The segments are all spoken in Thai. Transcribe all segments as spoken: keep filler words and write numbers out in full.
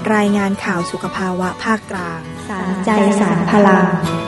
รายงานข่าวสุขภาวะภาคกลางสารใจสารพลัง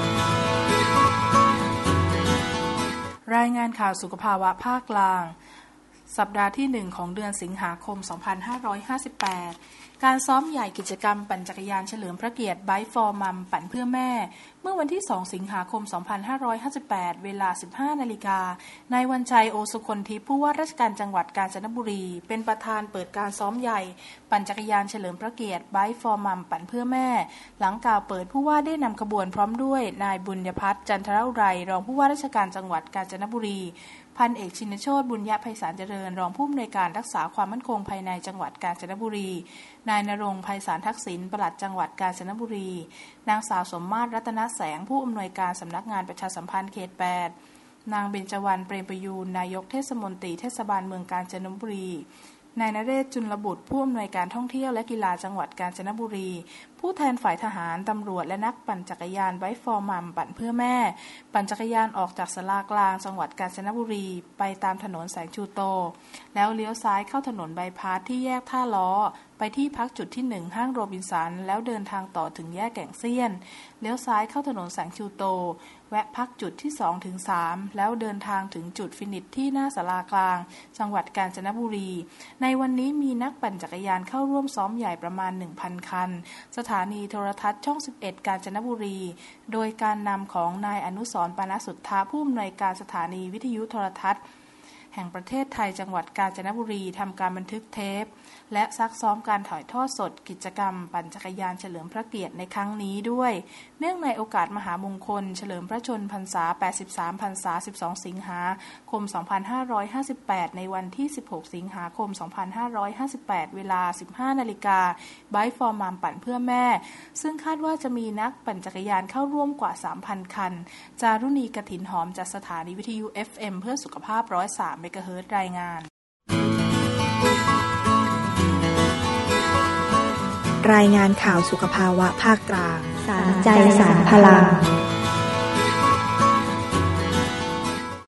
รายงานข่าวสุขภาวะภาคกลางสัปดาห์ที่หนึ่งของเดือนสิงหาคมสองพันห้าร้อยห้าสิบแปดการซ้อมใหญ่กิจกรรมปั่นจักรยานเฉลิมพระเกียรติ Bike for Mom ปั่นเพื่อแม่เมื่อวันที่สองสิงหาคมสองพันห้าร้อยห้าสิบแปดเวลา สิบห้านาฬิกา นายวันชัยโอสุคนทิพย์ผู้ว่าราชการจังหวัดกาญจนบุรีเป็นประธานเปิดการซ้อมใหญ่ปั่นจักรยานเฉลิมพระเกียรติ Bike for Mom ปั่นเพื่อแม่หลังกล่าวเปิดผู้ว่าได้นำขบวนพร้อมด้วยนายบุญยพัฒน์จันทรอุไรรองผู้ว่าราชการจังหวัดกาญจนบุรีพันเอกชินโชติบุญยะไพศาลเจริญรองผู้อำนวยการรักษาความมั่นคงภายในจังหวัดกาญจนบุรีนายณรงค์ไพศาลทักษิณปลัดจังหวัดกาญจนบุรีนางสาวสมมาตรรัตนแสงผู้อำนวยการสำนักงานประชาสัมพันธ์เขตแปดนางเบญจวรรณเปรมประยูรนายกเทศมนตรีเทศบาลเมืองกาญจนบุรีนายนเรศจุลบุตรผู้อำนวยการท่องเที่ยวและกีฬาจังหวัดกาญจนบุรีผู้แทนฝ่ายทหารตำรวจและนักปั่นจักรยานไบค์ฟอร์มัมปั่นเพื่อแม่ปั่นจักรยานออกจากศาลากลางจังหวัดกาญจนบุรีไปตามถนนแสงชูโตแล้วเลี้ยวซ้ายเข้าถนนบายพาสที่แยกท่าล้อไปที่พักจุดที่หนึ่งห้างโรบินสันแล้วเดินทางต่อถึงแยกแก่งเซียนเลี้ยวซ้ายเข้าถนนแสงชูโตแวะพักจุดที่ สองถึงสาม แล้วเดินทางถึงจุดฟินิชที่หน้าศาลากลางจังหวัดกาญจนบุรีในวันนี้มีนักปั่นจักรยานเข้าร่วมซ้อมใหญ่ประมาณ หนึ่งพัน คันสถานีโทรทัศน์ช่องสิบเอ็ดกาญจนบุรีโดยการนำของนายอนุสรณ์ ปานสุทธาผู้อำนวยการสถานีวิทยุโทรทัศน์แห่งประเทศไทยจังหวัดกาญจนบุรีทำการบันทึกเทปและซักซ้อมการถ่ายทอดสดกิจกรรมปั่นจักรยานเฉลิมพระเกียรติในครั้งนี้ด้วยเนื่องในโอกาสมหามงคลเฉลิมพระชนพรรษาแปดสิบสามพรรษาสิบสองสิงหาคมสองพันห้าร้อยห้าสิบแปดในวันที่สิบหกสิงหาคมสองพันห้าร้อยห้าสิบแปดเวลา สิบห้านาฬิกา Bike for Mom ปั่นเพื่อแม่ซึ่งคาดว่าจะมีนักปั่นจักรยานเข้าร่วมกว่า สามพัน คันจารุณีกฐินหอมจากสถานีวิทยุ เอฟ เอ็ม เพื่อสุขภาพ หนึ่งร้อยสาม เมกะเฮิรตซ์รายงานรายงานข่าวสุขภาวะภาคกลางสารใจสารพลัง